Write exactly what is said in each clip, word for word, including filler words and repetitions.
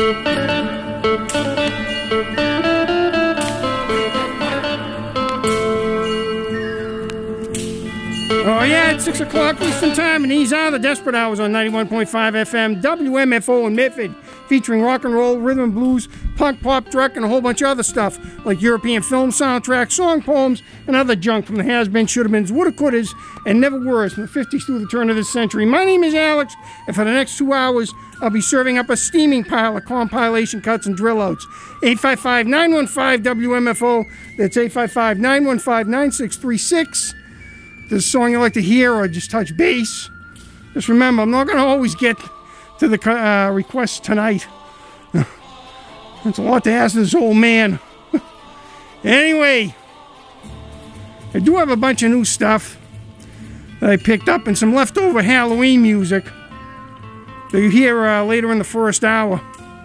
Oh, yeah, it's six o'clock Eastern Time, and these are the Desperate Hours on ninety-one point five F M, W M F O in Medford, featuring rock and roll, rhythm and blues, punk, pop, dreck, and a whole bunch of other stuff, like European film soundtracks, song poems, and other junk from the has-been, should-have-beens, woulda-couldas, and never-weres from the fifties through the turn of this century. My name is Alex, and for the next two hours, I'll be serving up a steaming pile of compilation cuts and drill-outs. eight five five, nine one five, W M F O, that's eight five five, nine one five, nine six three six. There's a song you like to hear or just touch base. Just remember, I'm not going to always get to the uh, requests tonight. It's a lot to ask this old man. Anyway, I do have a bunch of new stuff that I picked up and some leftover Halloween music that you hear uh, later in the first hour.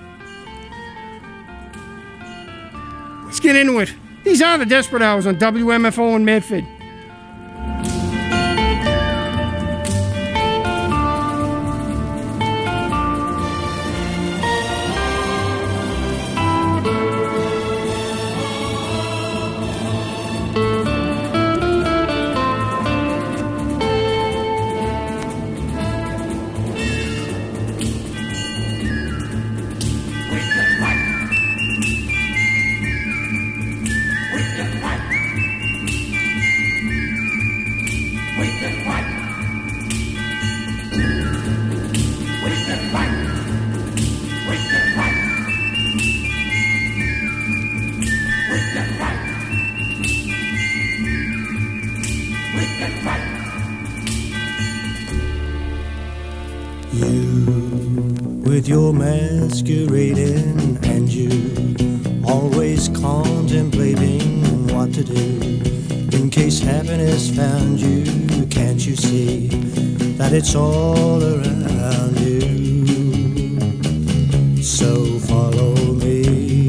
Let's get into it. These are the Desperate Hours on W M F O in Medford. You're masquerading and you always contemplating what to do in case happiness found you. Can't you see that it's all around you? So follow me.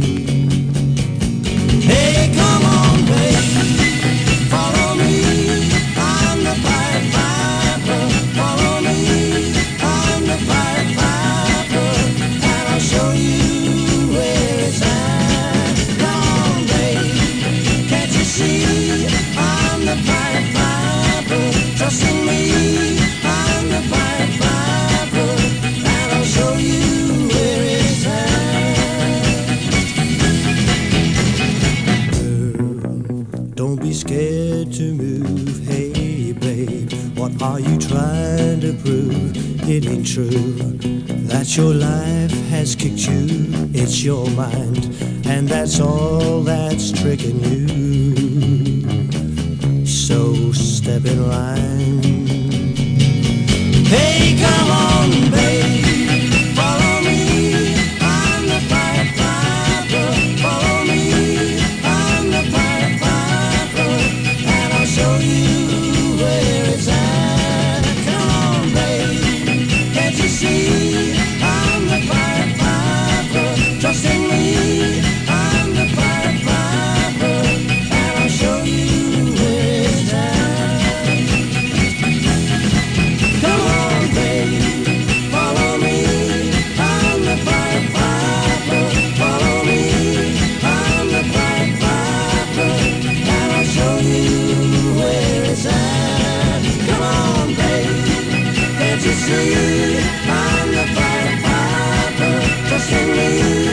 Hey, come on, baby, follow me. I'm the Pied Piper. Follow me. I'm the Pied Piper. Show you where it's at. Come on, babe, can't you see? I'm the Pied Piper. Trust in me. I'm the Pied Piper, and I'll show you where it's at. Girl, don't be scared to move. Hey, babe, what are you trying to prove? It ain't true that your life has kicked you, it's your mind, and that's all that's tricking you. So step in line. Hey, come on, babe, follow me. I'm the Pied Piper. Follow me. I'm the Pied Piper, and I'll show you where it's at. Come on, babe, can't you see? Trust in me, I'm the Pied Piper, and I'll show you where it's at. Come on, baby, follow me. I'm the Pied Piper. Follow me. I'm the Pied Piper, and I'll show you where it's at. Come on, baby, can't you see? I'm the Pied Piper. Trust in me.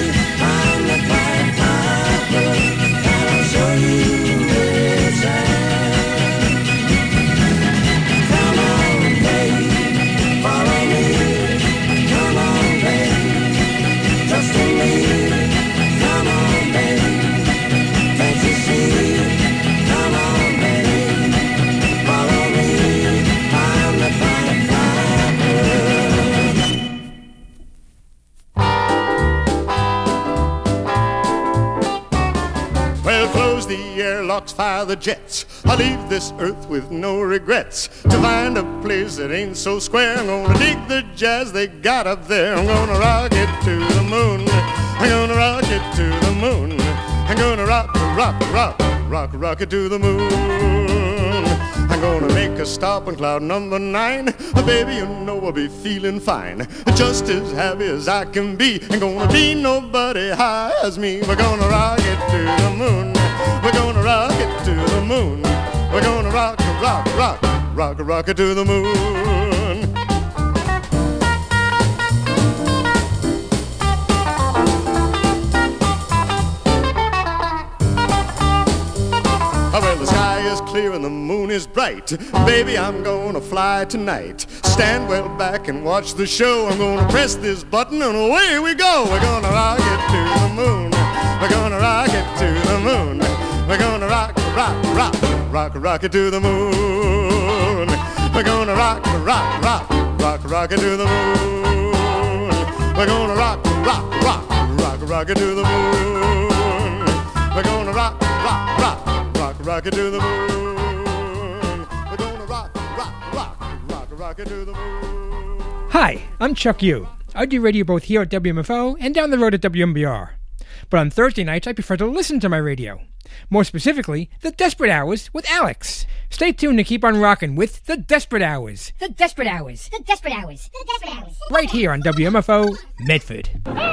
Fire the jets, I'll leave this earth with no regrets to find a place that ain't so square. I'm gonna dig the jazz they got up there. I'm gonna rock it to the moon. I'm gonna rock it to the moon. I'm gonna rock, rock, rock, rock, rock it to the moon. I'm I'm gonna make a stop on cloud number nine. Baby, you know I'll be feeling fine, just as happy as I can be. Ain't gonna be nobody high as me. We're gonna rock it to the moon. We're gonna rock it to the moon. We're gonna rock, rock, rock, rock, rock it to the moon. Well, the sky is clear and the moon is bright. Baby, I'm gonna fly tonight. Stand well back and watch the show. I'm gonna press this button and away we go. We're gonna rock it to the moon. We're gonna rock it to the moon. We're gonna rock, rock, rock, rock, rock it to the moon. We're gonna rock, rock, rock, rock, rock it to the moon. We're gonna rock, rock, rock, rock, rock it to the moon. We're gonna rock, rock, rock. Rock it to the moon. We're gonna rock, rock, rock, rock, rock it to the moon. Hi, I'm Chuck Yu. I do radio both here at W M F O and down the road at W M B R. But on Thursday nights, I prefer to listen to my radio. More specifically, The Desperate Hours with Alex. Stay tuned to keep on rocking with The Desperate Hours. The Desperate Hours. The Desperate Hours. The Desperate Hours. Right here on W M F O, Medford.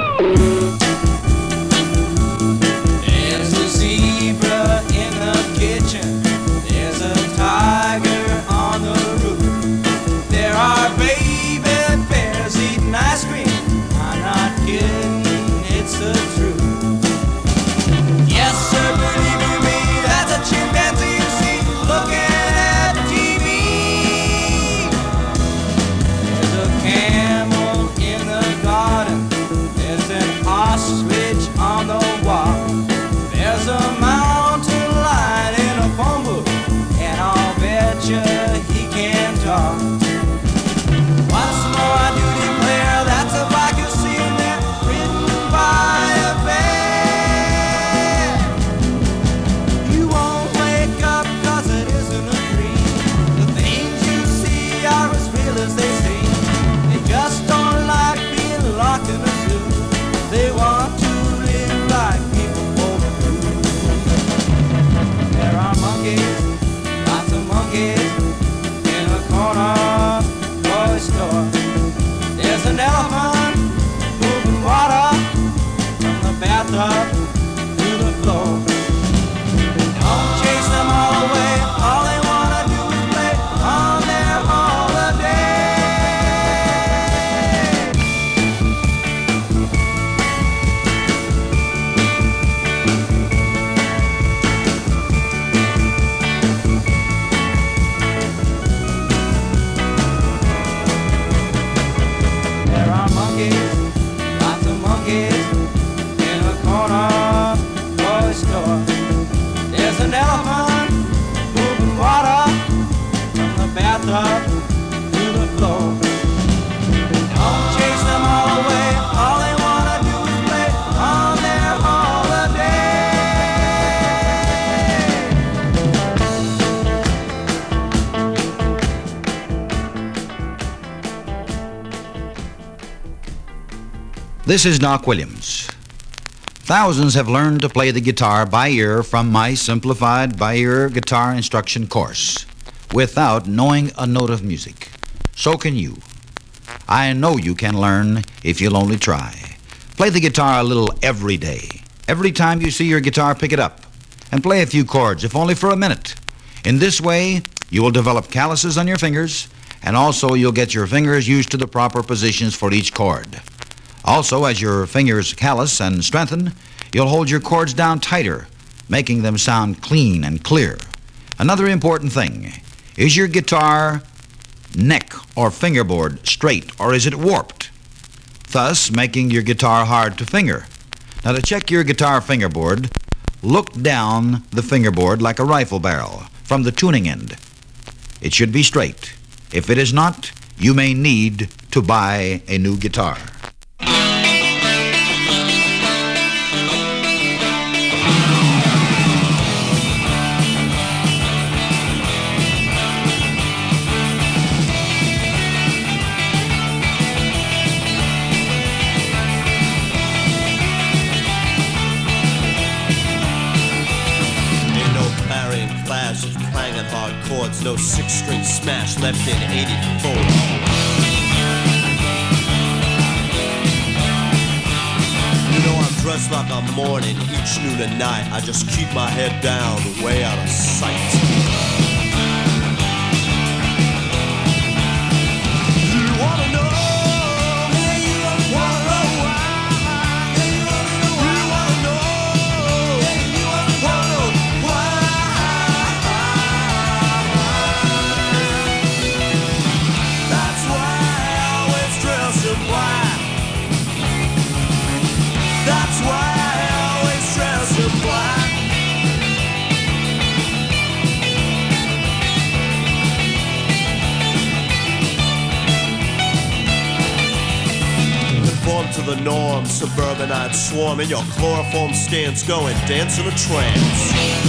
There's a zebra in the kitchen. There's a tiger on the roof. There are baby bears eating ice cream. I'm not kidding, it's the truth. Yes, sir, believe you me, that's a chimpanzee you see looking at T V. There's a camel in the garden. There's an ostrich on the wall. There's a mountain lion in a phone booth, and I'll bet you he can talk. Once more I do declare, that's a bike you see in there, ridden by a bear. You won't wake up cause it isn't a dream. The things you see are as real as they seem. They just don't like being locked in a zoo. They want to live like people walk through. There are monkeys, lots of monkeys, in a corner toy store. There's an elephant moving water from the bathtub to the floor. Don't chase them all away, all they wanna do is play on their holiday. There are monkeys, lots of monkeys, in a corner toy store. There's an elephant moving water from the bathtub to the floor. Don't chase them all away, all they wanna do is play on their holiday. This is Doc Williams. Thousands have learned to play the guitar by ear from my simplified by ear guitar instruction course without knowing a note of music. So can you. I know you can learn if you'll only try. Play the guitar a little every day. Every time you see your guitar, pick it up and play a few chords, if only for a minute. In this way, you will develop calluses on your fingers, and also you'll get your fingers used to the proper positions for each chord. Also, as your fingers callus and strengthen, you'll hold your chords down tighter, making them sound clean and clear. Another important thing, is your guitar neck or fingerboard straight, or is it warped, thus making your guitar hard to finger? Now, to check your guitar fingerboard, look down the fingerboard like a rifle barrel from the tuning end. It should be straight. If it is not, you may need to buy a new guitar. clash of clanging hard chords, no six-string smash left in eighty-four. You know I'm dressed like I'm mourning each noon and night. I just keep my head down, way out of sight. You wanna know? Yeah, you wanna know why? Yeah, you wanna know why? You wanna know? Yeah, you wanna know why? That's why I always dress in black. That's why I always dress in black. Conform to the norm, suburbanite swarm in your chloroform stance, go and dance in a trance.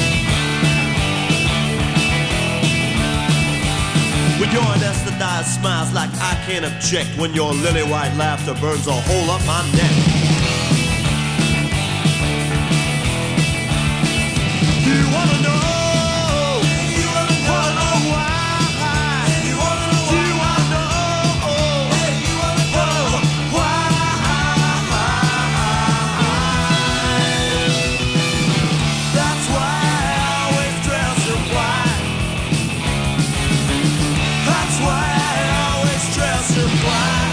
With your anesthetized smiles like I can't object, when your lily white laughter burns a hole up my neck. You wanna know? You wanna know why? You wanna know why? You wanna know? You wanna know why? That's why I always dress in black. That's why I always dress in black.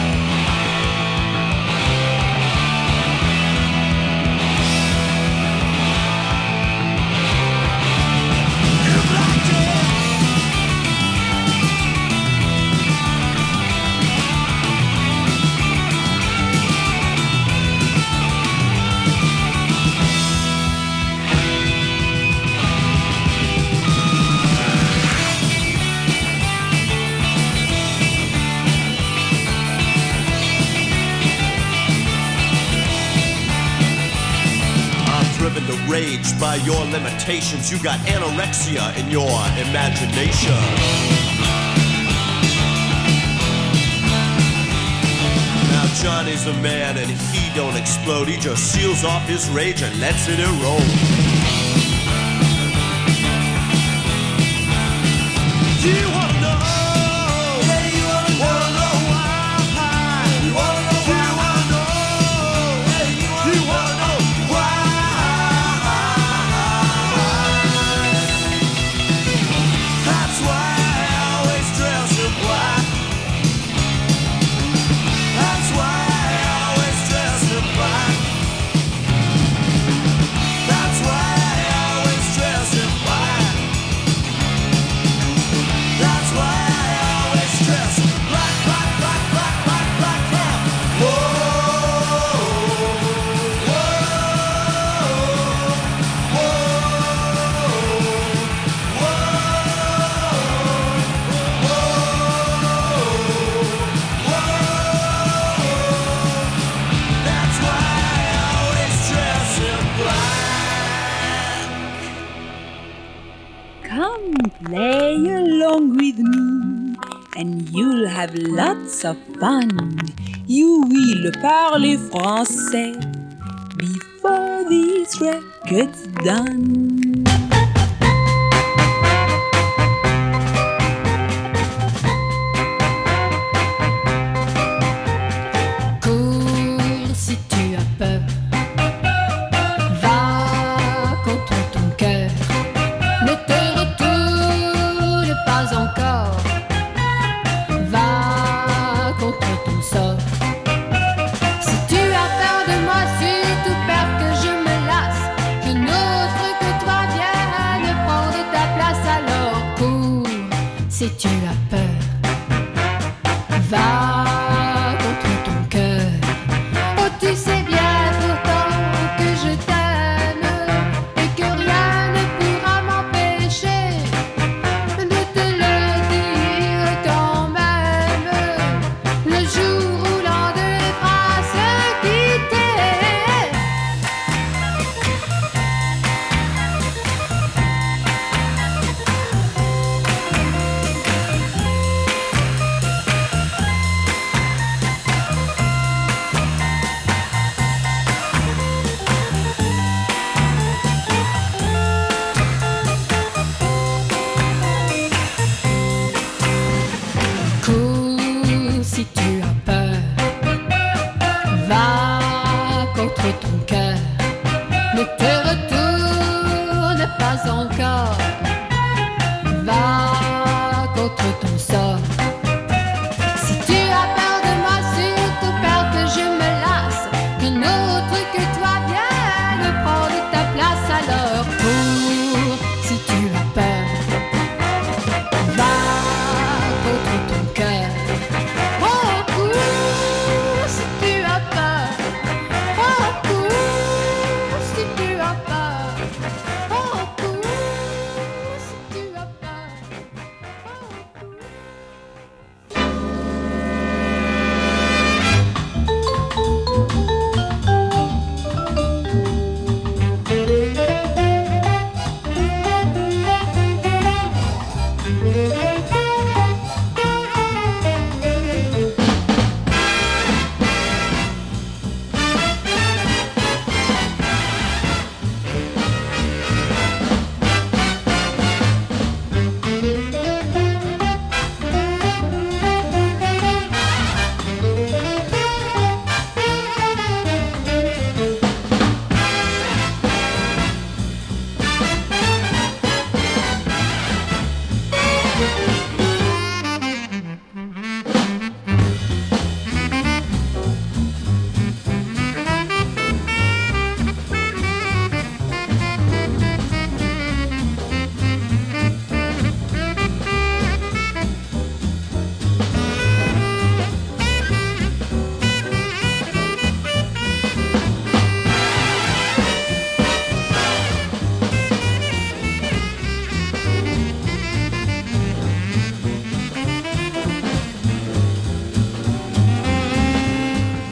Driven to rage by your limitations, you got anorexia in your imagination. Now Johnny's a man and he don't explode, he just seals off his rage and lets it erode. You wanna know? Yeah, you wanna know? Wanna know why? You wanna know why? You wanna know? Yeah, you wanna, you wanna know why? That's why I always dress in black. That's why I always dress in black. That's why I always dress in black. That's why I always dress black, black, black, black, black, black, black. Whoa, whoa, that's why I always dress in black. Come play along with me, and you'll have lots of fun. You will parler français before this record's done. Cours si tu as peur, va contre ton cœur, ne te retourne pas encore, va contre ton sort. Si tu as peur de moi, surtout peur que je me lasse, qu'une autre que toi vienne prendre ta place, alors cours si tu as peur, va contre ton cœur. Oh, tu sais bien pourtant que je t'aime et que rien ne pourra m'empêcher de te le dire quand même. Le jour où l'un d'eux fera se quitter.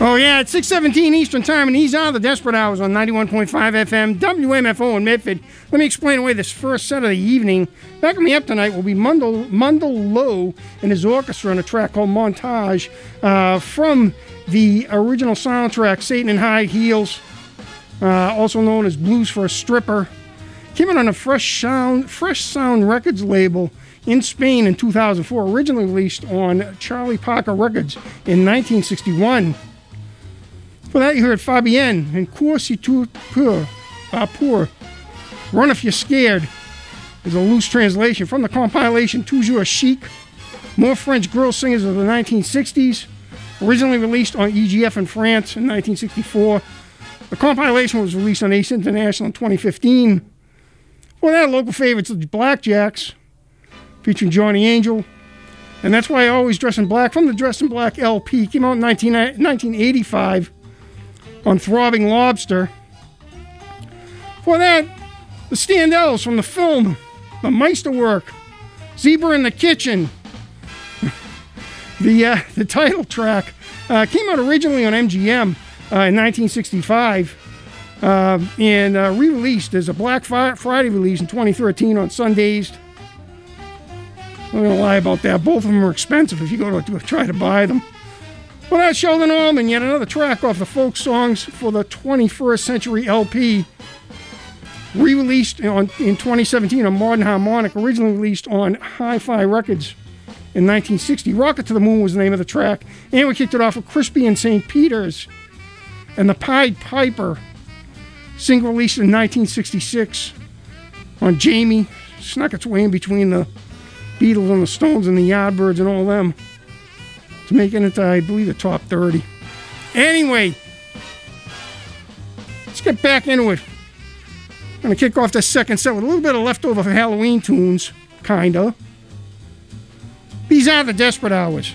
Oh, yeah, it's six seventeen Eastern Time, and these are the Desperate Hours on ninety-one point five F M, W M F O in Medford. Let me explain away this first set of the evening. Backing me up tonight will be Mundell, Mundell Lowe and his orchestra on a track called Montage uh, from the original soundtrack, Satan in High Heels, uh, also known as Blues for a Stripper. Came out on a Fresh Sound, Fresh Sound Records label in Spain in two thousand four, originally released on Charlie Parker Records in nineteen sixty-one. For that, you heard Fabienne and Cour si tu peux, pas pour. Run If You're Scared is a loose translation from the compilation Toujours Chic, More French Girl Singers of the nineteen sixties, originally released on E G F in France in nineteen sixty-four. The compilation was released on Ace International in twenty fifteen. For that, local favorites, the Blackjacks, featuring Johnny Angel. And That's Why I Always Dress in Black from the Dress in Black L P. Came out in nineteen eighty-five on Throbbing Lobster. For that, the Standells from the film The Meisterwork, Zebra in the Kitchen. the uh, the title track uh, came out originally on M G M uh, in nineteen sixty-five uh, and uh, re-released as a Black Friday release in twenty thirteen on Sundazed. I'm going to lie about that. Both of them are expensive if you go to try to buy them. Well, that's Sheldon Allman, yet another track off the Folk Songs for the twenty-first Century L P. Re-released on, in twenty seventeen on Modern Harmonic, originally released on Hi-Fi Records in nineteen sixty. Rocket to the Moon was the name of the track. And we kicked it off with Crispy and Saint Peter's and the Pied Piper, single released in nineteen sixty-six on Jamie. Snuck its way in between the Beatles and the Stones and the Yardbirds and all them to make it into, I believe, the top thirty. Anyway, let's get back into it. I'm going to kick off the second set with a little bit of leftover Halloween tunes, kinda. These are the Desperate Hours.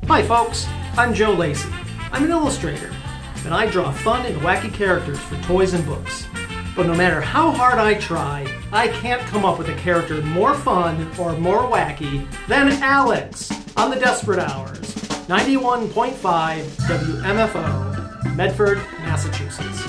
Hi folks, I'm Joe Lacey. I'm an illustrator, and I draw fun and wacky characters for toys and books. But no matter how hard I try, I can't come up with a character more fun or more wacky than Alex on the Desperate Hours, ninety-one point five W M F O, Medford, Massachusetts.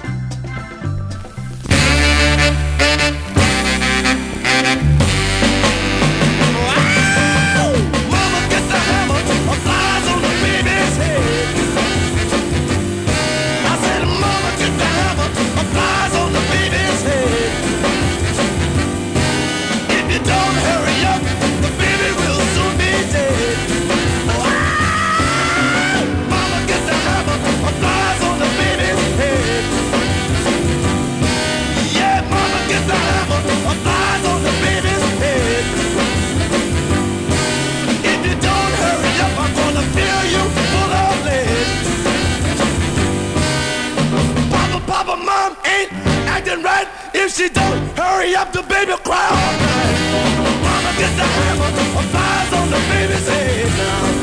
Right, if she don't hurry up, the baby cry all night. Mama gets the hammer, flies on the baby's head now.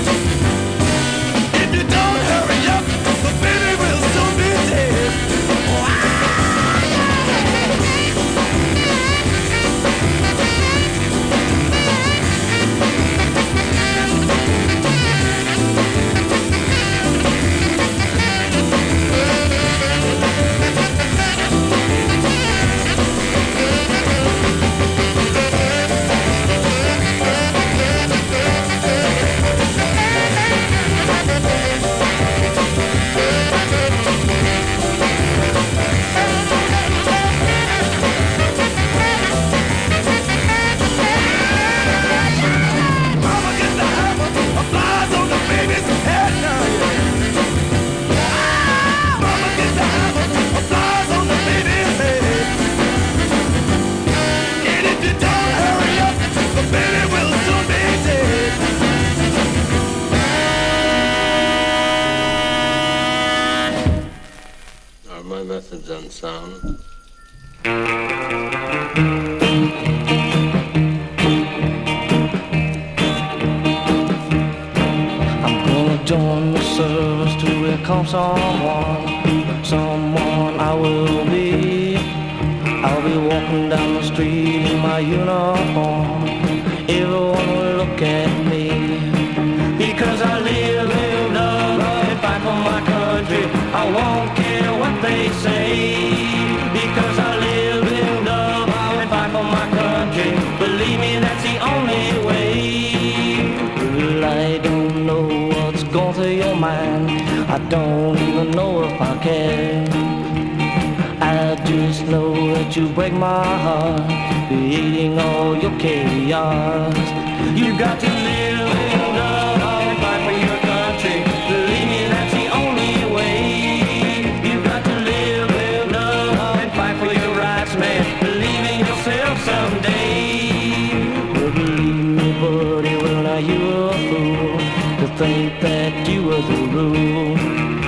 If you don't hurry up, the baby will soon be dead. Methods unsound. I'm gonna join the service to become someone, someone I will be. I'll be walking down the street in my uniform. Everyone will look at me because I live in love and fight for my country. I won't care what they say because I live in love and fight for my country. Believe me, that's the only way. Well, I don't know what's going through your mind. I don't even know if I care. I just know that you break my heart, creating all your chaos. You got to live in love and fight for your country. Believe me, that's the only way. You got to live in love and fight for your rights, man. Believe in yourself someday. Well, believe me, buddy, well, now you're a fool to think that you were the rule.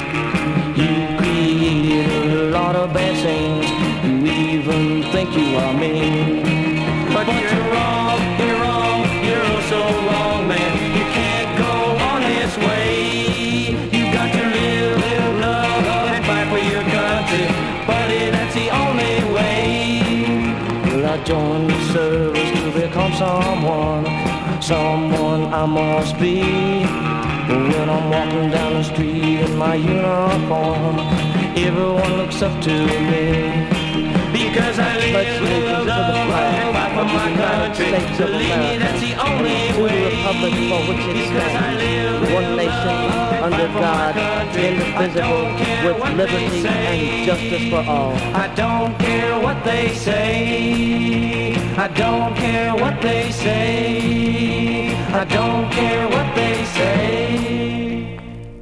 You created a lot of bad things. You even think you are mean. But you're wrong, you're wrong, you're so wrong, man. You can't go on this way. You got to live in love and fight for your country. Buddy, that's the only way. Well, I joined the service to become someone, someone I must be. When I'm walking down the street in my uniform, everyone looks up to me. Because I live in love and fight for my country. Believe me, that's the only way. Because I live in one nation, under God, indivisible, with liberty and justice for all. I don't care what they say. I don't care what they say. I don't care what they say.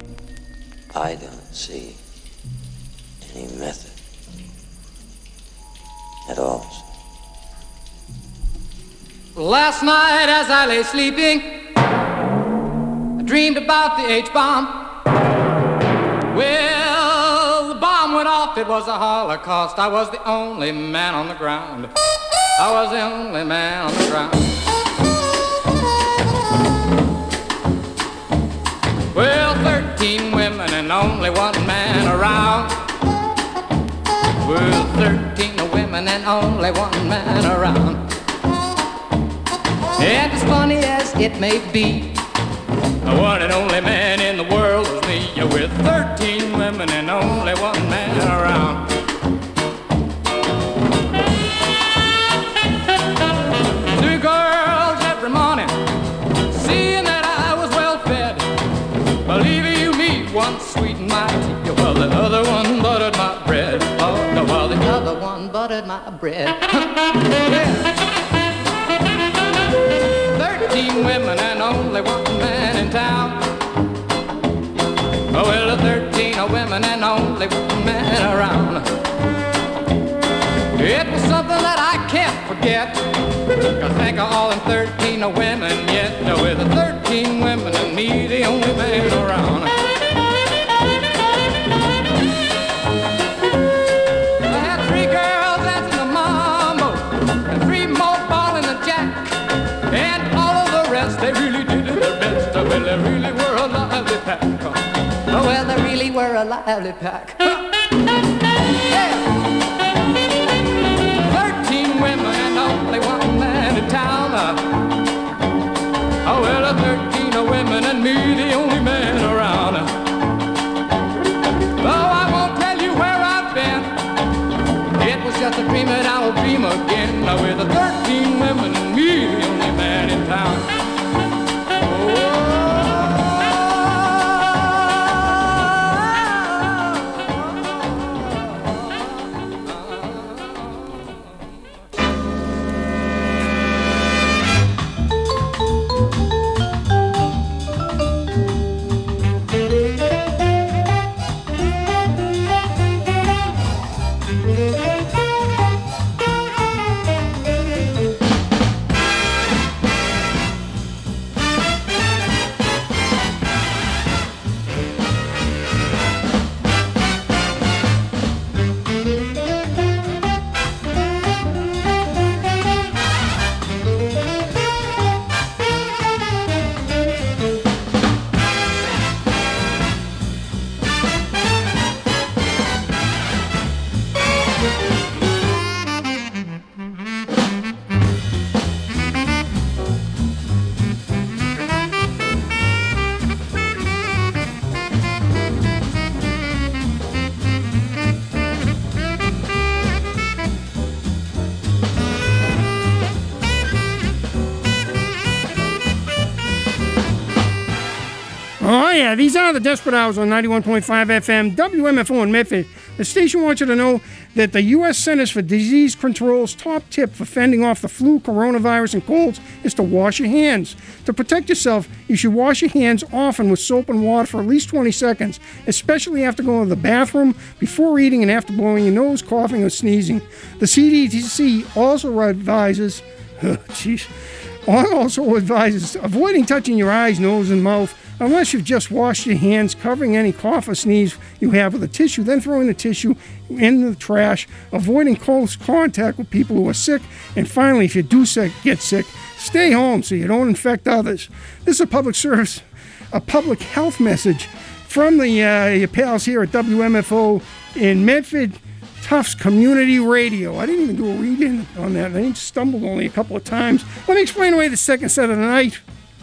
I don't see any method at all. Last night as I lay sleeping, I dreamed about the H-bomb. Well, the bomb went off, it was a Holocaust. I was the only man on the ground. I was the only man on the ground. women and only one man around. And as funny as it may be, the one and only man in the world is me, with thirteen women and only one man around. Three girls every morning, seeing that I was well fed, believing you me, one sweetened my tea, while the other one buttered my bread. Oh, no, while the other one buttered my bread. Yeah. Thirteen women and only one man in town. Oh, well, thirteen women and only one man around. It was something that I can't forget. I think of all them thirteen women yet. With the thirteen women and me, the only man around. I had three girls dancing the mambo, and three more balling the jack, and they really did it their best. Oh, well, they really were a lively pack. Oh, well, they really were a lively pack. Yeah. Thirteen women and only one man in town. Oh, well, thirteen women and me, the only man around. Oh, I won't tell you where I've been. It was just a dream and I will dream again. With the thirteen women and me, the only man in town. Oh, yeah, these are the Desperate Hours on ninety-one point five F M, W M F O in Medford. The station wants you to know that the U S Centers for Disease Control's top tip for fending off the flu, coronavirus, and colds is to wash your hands. To protect yourself, you should wash your hands often with soap and water for at least twenty seconds, especially after going to the bathroom, before eating, and after blowing your nose, coughing, or sneezing. The C D C also advises, oh, geez, also advises avoiding touching your eyes, nose, and mouth unless you've just washed your hands, covering any cough or sneeze you have with a tissue, then throwing the tissue in the trash, avoiding close contact with people who are sick, and finally, if you do sick, get sick, stay home so you don't infect others. This is a public service, a public health message from the uh, your pals here at W M F O in Medford, Tufts Community Radio. I didn't even do a read-in on that. I stumbled only a couple of times. Let me explain away the second set of the night.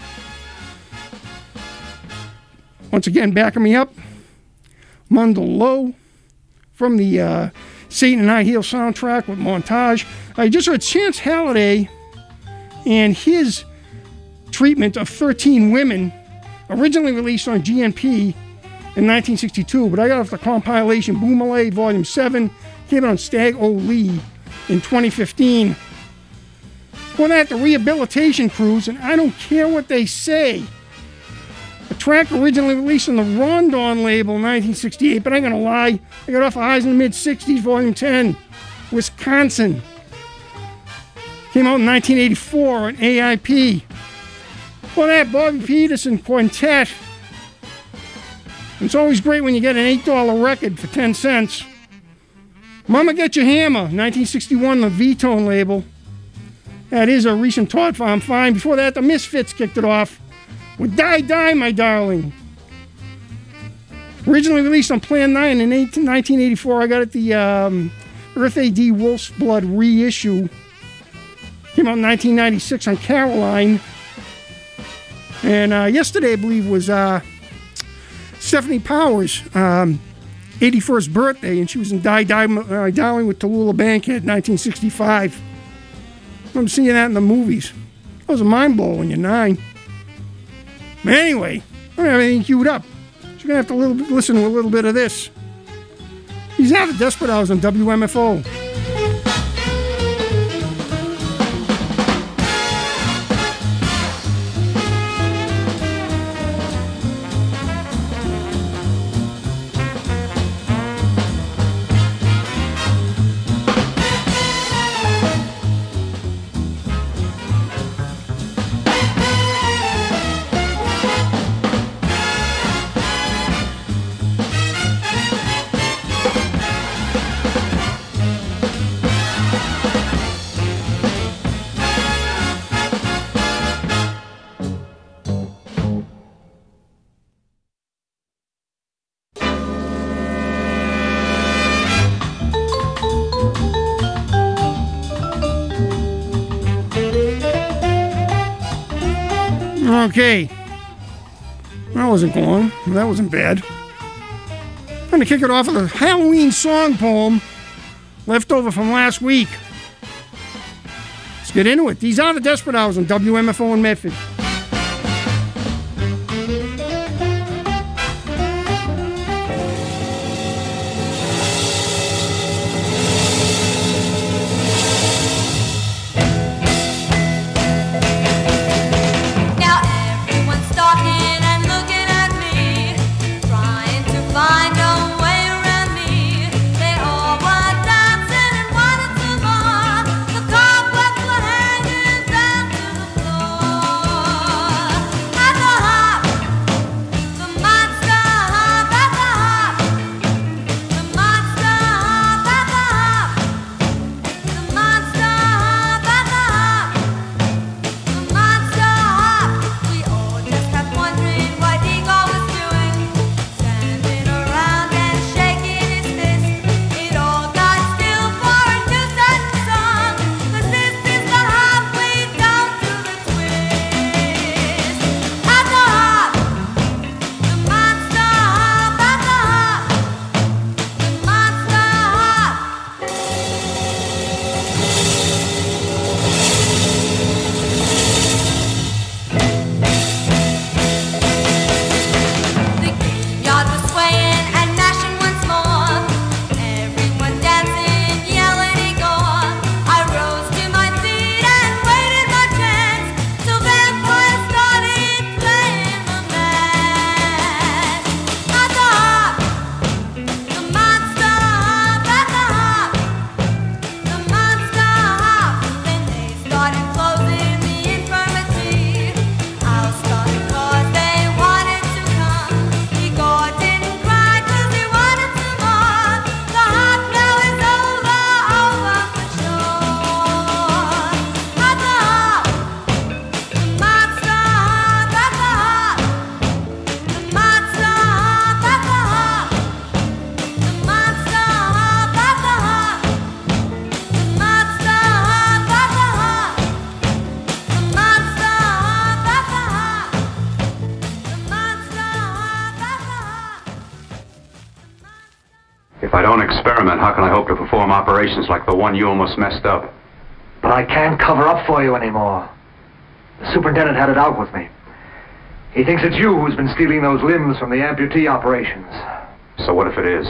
Once again, backing me up, Mundell Lowe from the uh, Satan and I Heal soundtrack with Montage. I just heard Chance Halliday and his treatment of thirteen women, originally released on G N P in nineteen sixty-two, but I got off the compilation Boomalay Volume seven, came out on Stag O'Lee in twenty fifteen. Well, that, the Rehabilitation Cruise, and I don't care what they say. A track originally released on the Rondon label in nineteen sixty-eight, but I'm going to lie. I got off of Highs in the mid-sixties, Volume ten, Wisconsin. Came out in nineteen eighty-four on A I P. Well, that Bobby Peterson Quintet. It's always great when you get an eight dollar record for ten cents. Mama Get Your Hammer, nineteen sixty-one, the V-Tone label. That is a recent Todd Farm find. Before that, the Misfits kicked it off with Die Die, My Darling. Originally released on Plan nine in nineteen eighty-four. I got it the um, Eartha D. Wolf's Blood reissue. Came out in nineteen ninety-six on Caroline. And uh, yesterday, I believe, was uh, Stephanie Powers' um, eighty-first birthday, and she was in Die, Die uh, Darling with Tallulah Bankhead, nineteen sixty-five. I remember seeing that in the movies. That was a mind blow when you're nine. But anyway, I don't have anything queued up. So you're going to have to little, listen to a little bit of this. These are the Desperate Hours on W M F O. Okay. That wasn't long. That wasn't bad. I'm going to kick it off with a Halloween song poem left over from last week. Let's get into it. These are the Desperate Hours on W M F O in Medford. If I don't experiment, how can I hope to perform operations like the one you almost messed up? But I can't cover up for you anymore. The superintendent had it out with me. He thinks it's you who's been stealing those limbs from the amputee operations. So what if it is?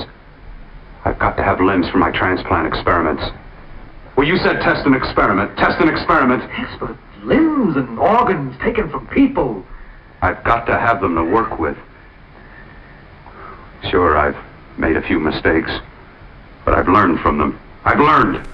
I've got to have limbs for my transplant experiments. Well, you said test an experiment. Test an experiment. Yes, but limbs and organs taken from people. I've got to have them to work with. Sure, I've made a few mistakes, but I've learned from them. I've learned.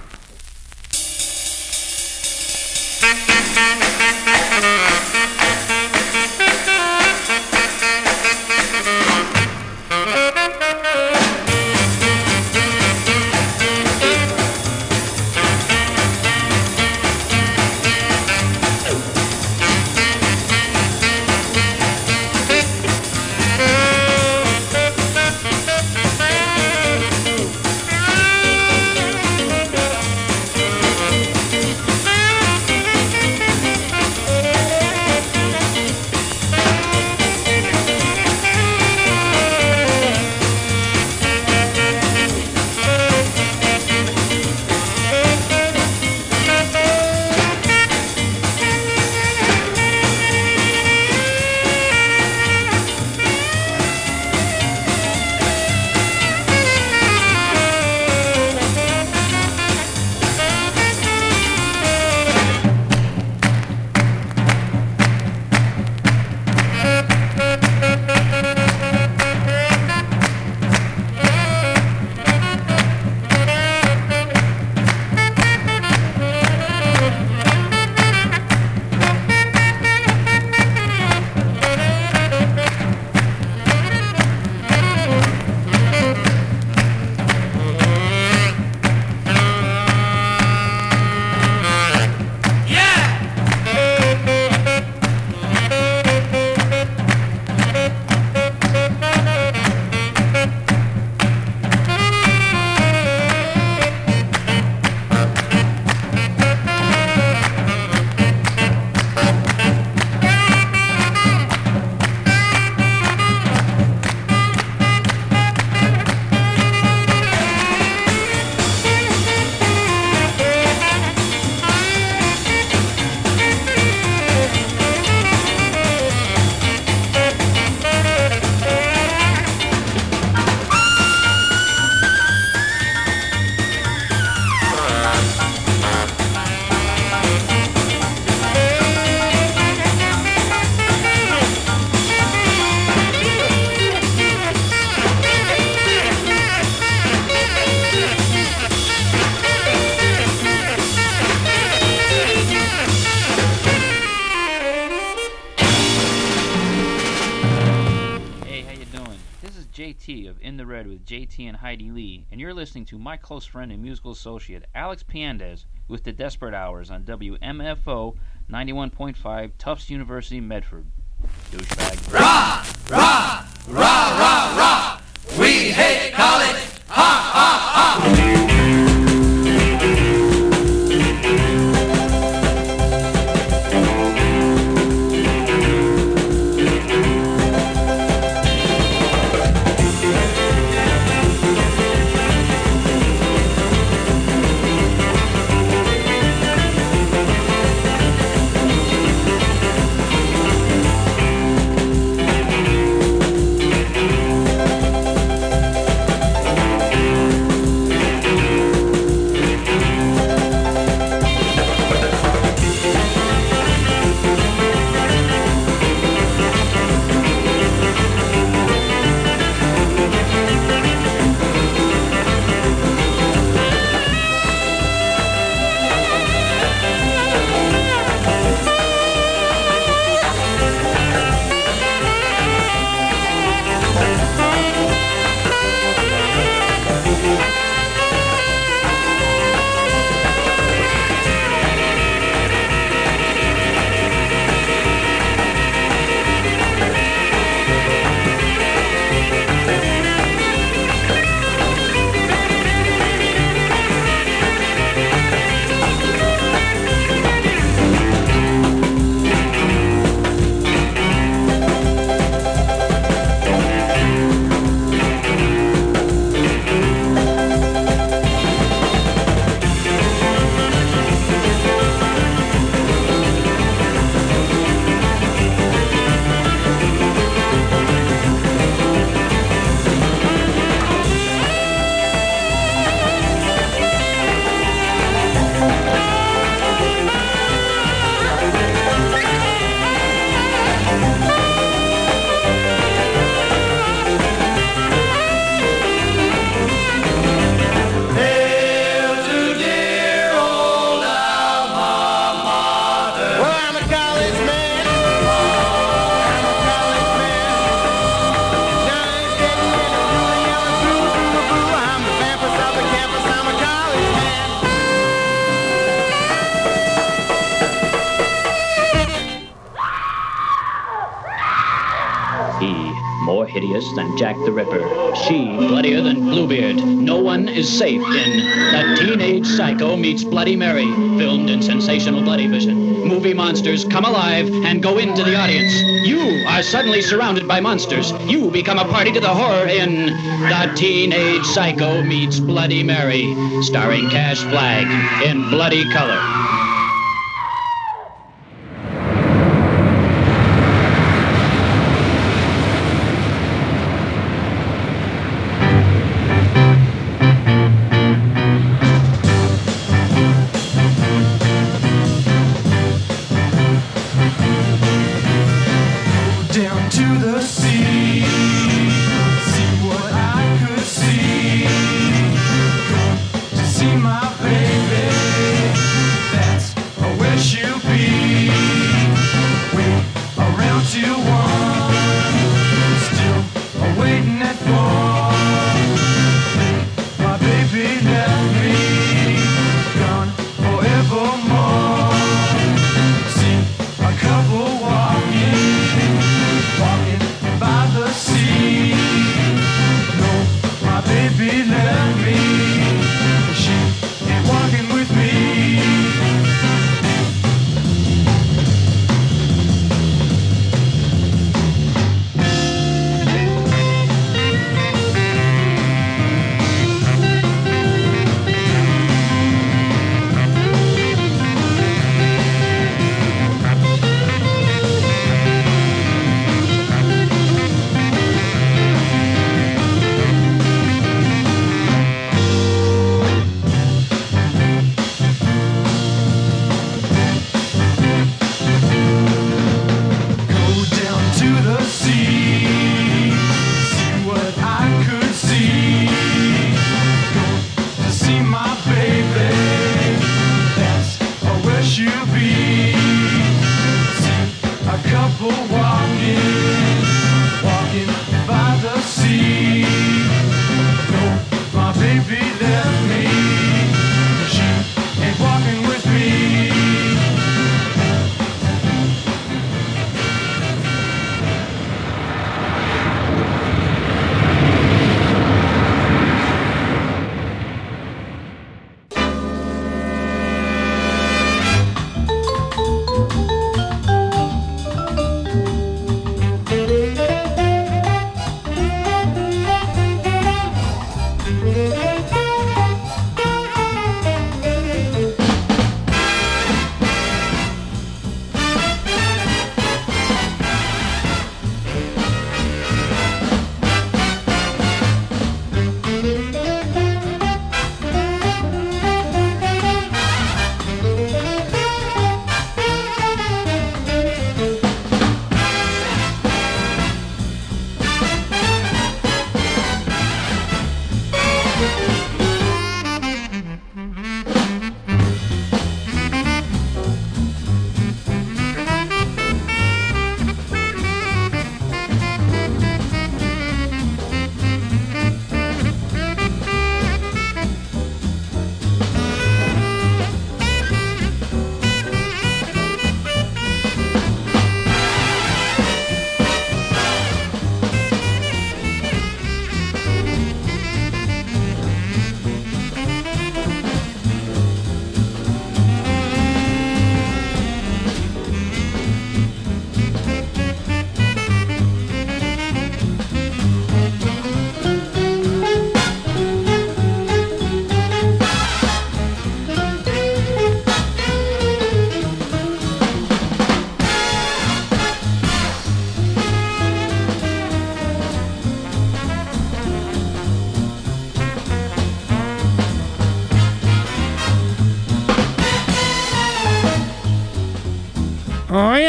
J T of In the Red with J T and Heidi Lee, and you're listening to my close friend and musical associate Alex Piandez with The Desperate Hours on W M F O ninety-one point five, Tufts University, Medford. Douchebag. Rah, rah, rah, rah, rah. We hate college. Ha, ha, ha. Hideous than Jack the Ripper. She, bloodier than Bluebeard. No one is safe in The Teenage Psycho Meets Bloody Mary, filmed in sensational Bloody Vision. Movie monsters come alive and go into the audience. You are suddenly surrounded by monsters. You become a party to the horror in The Teenage Psycho Meets Bloody Mary, starring Cash Flag in bloody color. See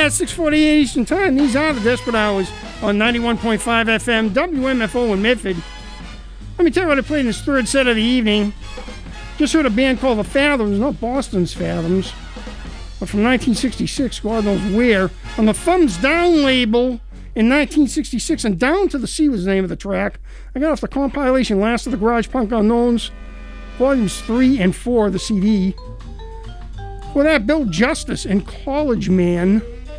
yeah, six forty-eight Eastern Time. These are the Desperate Hours on ninety-one point five F M, W M F O in Medford. Let me tell you what I played in this third set of the evening. Just heard a band called The Fathoms, not Boston's Fathoms, but from nineteen sixty-six, God knows where, on the Thumbs Down label in nineteen sixty-six, and Down to the Sea was the name of the track. I got off the compilation Last of the Garage Punk Unknowns, volumes three and four of the C D. For that, Bill Justice and College Man.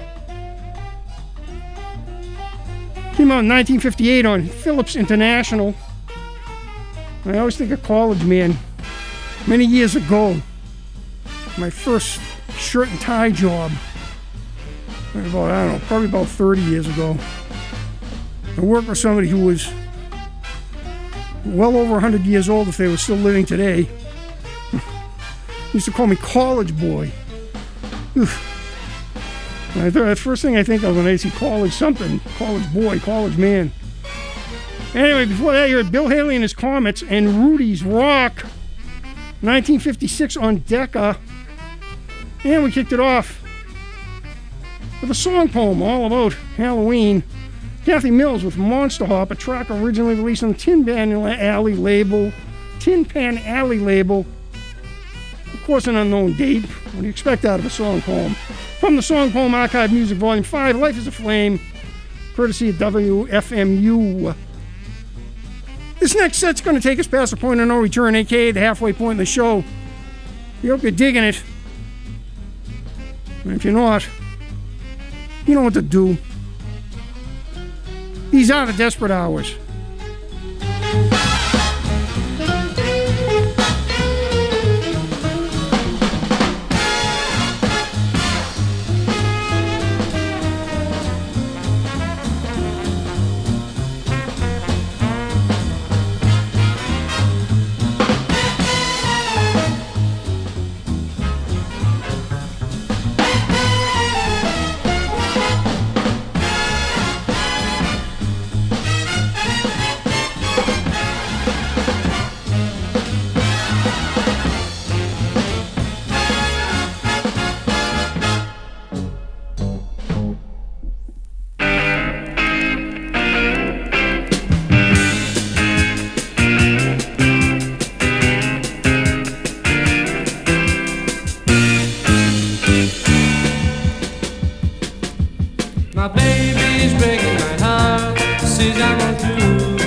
Came out in nineteen fifty-eight on Philips International. I always think of College Man. Many years ago, my first shirt and tie job, about, I don't know, probably about thirty years ago, I worked with somebody who was well over one hundred years old if they were still living today. Used to call me College Boy. Oof. I th- the first thing I think of when I see college something, College Boy, College Man. Anyway, before that, you heard Bill Haley and his Comets and Rudy's Rock, nineteen fifty-six on Decca. And we kicked it off with a song poem all about Halloween. Kathy Mills with Monster Hop, a track originally released on the Tin Pan Alley label. Tin Pan Alley label. Of course, an unknown date. What do you expect out of a song poem? From the Song Poem Archive Music Volume five, Life is a Flame, courtesy of W F M U. This next set's going to take us past the point of no return, aka the halfway point in the show. We hope you're digging it. And if you're not, you know what to do. These are the Desperate Hours. My baby's breaking my heart, says I'm on through.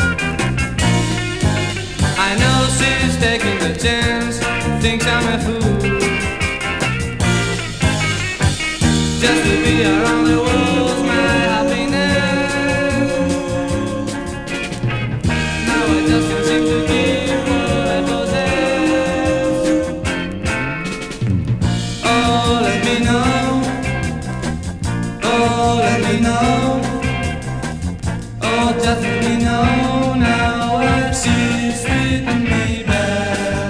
I know she's taking the chance, thinks I'm a fool. Just to be around the world's my happiness. Now I just can't seem to give what I possess. Oh, let me know. Oh, let me know. Oh, just let me know now what she's treating me bad.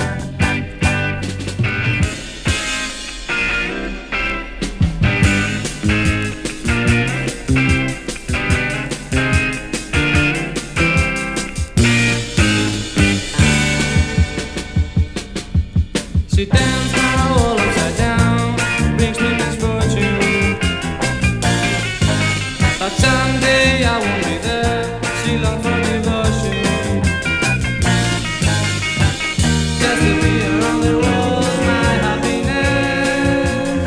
She turns my world upside down, brings me misfortune. But someday I won't be there. She longs for devotion. Just to be around the world, my happiness.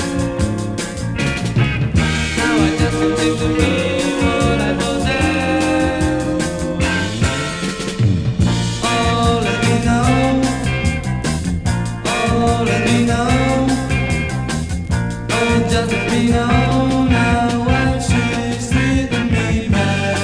Now I just can't seem to give what I possess. Oh, let me know. Oh, let me know. Oh, just let me know now what she's treating me bad.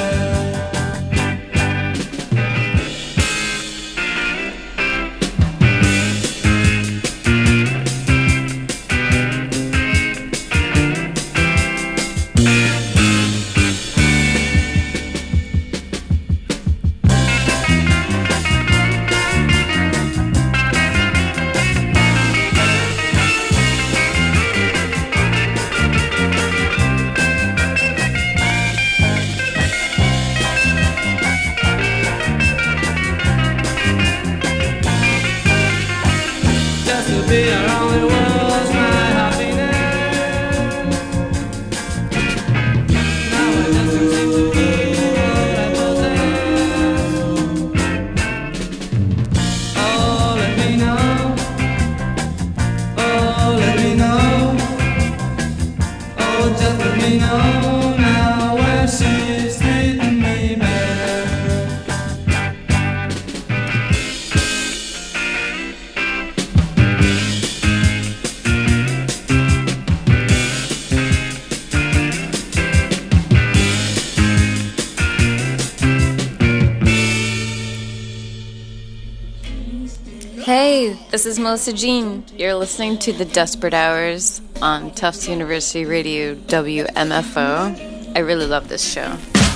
Just to be around the world's my happiness. Hey, this is Melissa Jean. You're listening to The Desperate Hours on Tufts University Radio W M F O. I really love this show.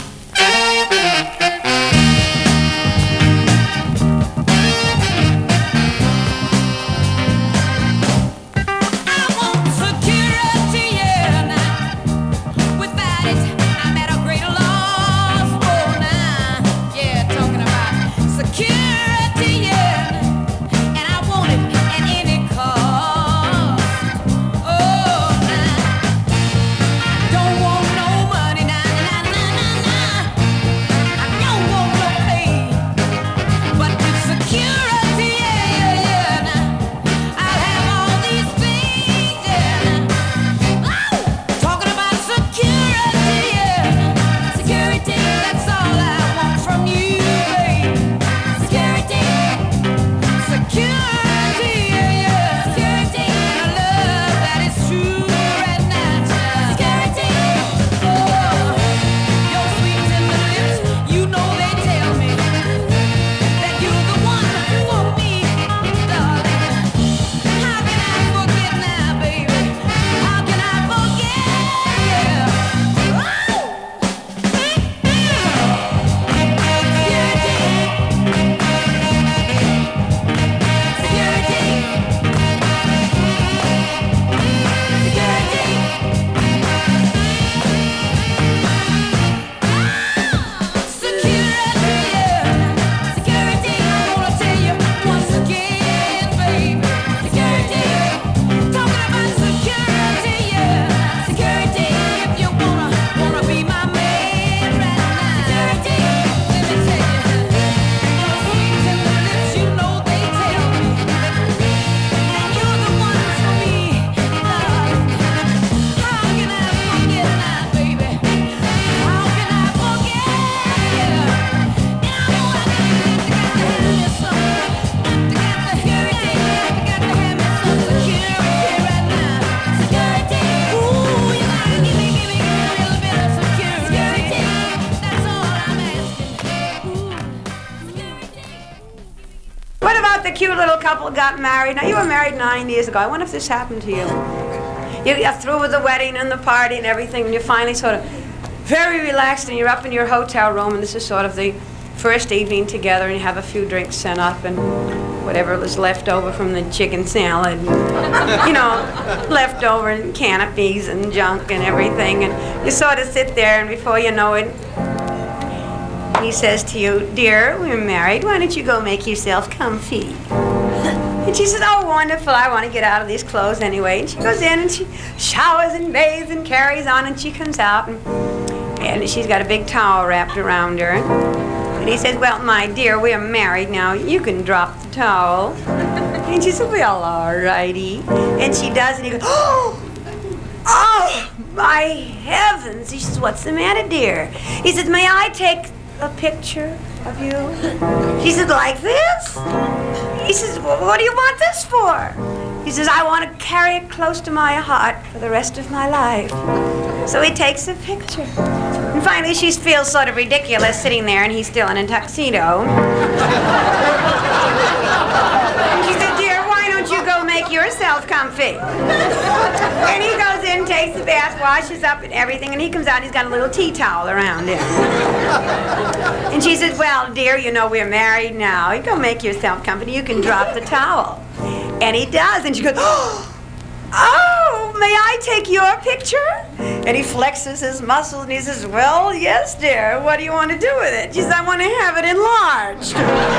Don't want no money, nah, nah, nah, nah, nah. the cute little couple got married. Now, you were married nine years ago. I wonder if this happened to you. You got through with the wedding and the party and everything, and you're finally sort of very relaxed, and you're up in your hotel room, and this is sort of the first evening together, and you have a few drinks sent up, and whatever was left over from the chicken salad, and, you know, leftover and canopies and junk and everything, and you sort of sit there, and before you know it, he says to you, "Dear, we're married. Why don't you go make yourself comfy?" And she says, "Oh, wonderful. I want to get out of these clothes anyway." And she goes in and she showers and bathes and carries on, and she comes out, and, and she's got a big towel wrapped around her. And he says, "Well, my dear, we're married now. You can drop the towel." And she says, "Well, all righty." And she does, and he goes, "Oh, oh, my heavens." He says, "What's the matter, dear?" He says, "May I take a picture of you?" She says, "Like this?" He says, "Well, what do you want this for?" He says, "I want to carry it close to my heart for the rest of my life." So he takes a picture. And finally, she feels sort of ridiculous sitting there, and he's still in a tuxedo. And she said, "Dear, why don't you go make yourself comfy?" And he goes in, takes the bath, washes up and everything, and he comes out, and he's got a little tea towel around him. And she says, "Well, dear, you know we're married now. You go make yourself comfy. You can drop the towel." And he does, and she goes, "Oh, oh, may I take your picture?" And he flexes his muscles, and he says, "Well, yes, dear. What do you want to do with it?" She says, "I want to have it enlarged."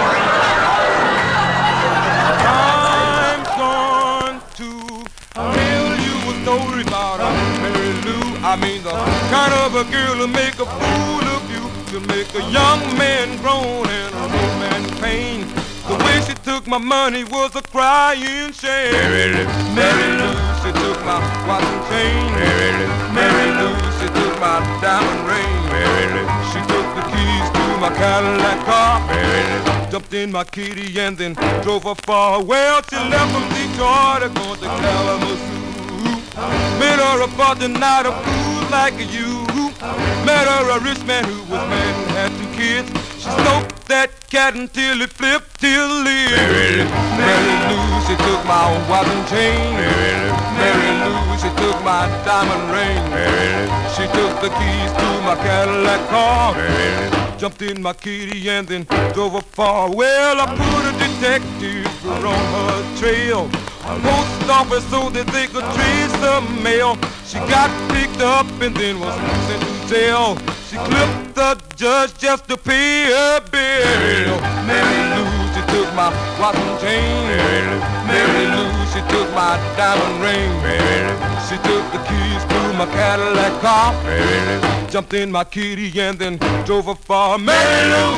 I'm going to tell you a story about a Mary Lou. I mean the kind of a girl to make a fool of you, to make a young man groan and an old man pain. The way she took my money was a crying shame. Mary Lou, Mary Lou, she took my watch and chain. Mary Lou, Mary Lou, she took my diamond ring. Mary Lou, she took the keys to my Cadillac car. Mary Lou, jumped in my kitty and then drove her far. Well, she left from Detroit to go to Kalamazoo. Met her about the night, a fool like you. Met her a rich man who was married and had two kids. She smoked that that cat until it flipped his lid. Mary Lou, she took my watch and chain. Mary Lou, she took my diamond ring. She took the keys to my Cadillac car. Jumped in my kitty and then drove her far. Well, I put a detective on her trail. A post office so that they could trace the mail. She got picked up and then was sent to jail. She clipped the judge just to pay her bill. Mary Lou, she took my watch and chain. Mary Lou, she took my diamond ring. She took the keys to my Cadillac car. Jumped in my kitty and then drove her far. Mary Lou.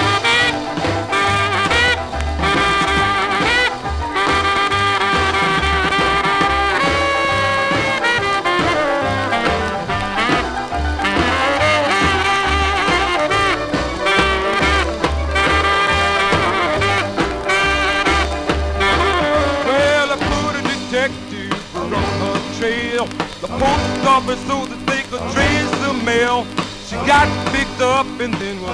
The post office so that they could trace the mail. She got picked up and then was